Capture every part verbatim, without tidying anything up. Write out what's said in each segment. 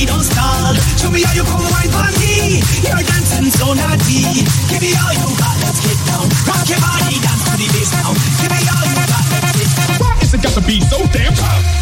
me, don't stall. Show me how you come wine for me. You're dancing so naughty. Give me all you got, let's get down. Rock your body, dance to the bass now. Give me all you got, let's get down. Why is it got to be so damn tough?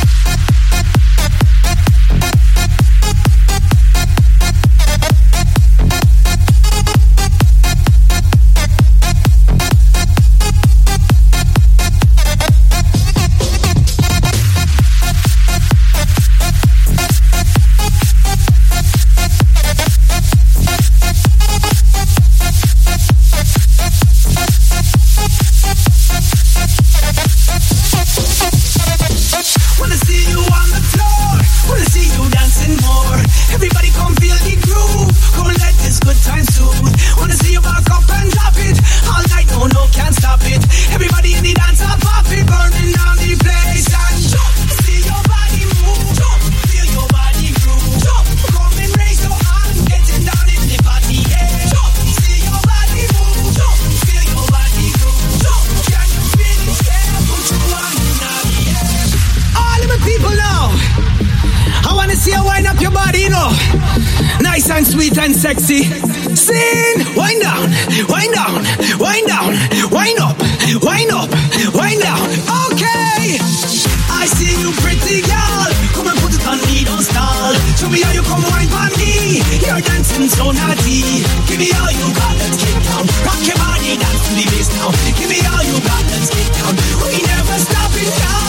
Sweet and sexy. Sin, wind down, wind down, wind down, wind up, wind up, wind down. Okay, I see you, pretty girl. Come and put it on me, don't stall. Show me how you come wine for me. You're dancing so naughty. Give me all you got, let's get down. Rock your body, dance to the bass now. Give me all you got, let's get down. We never stop it now.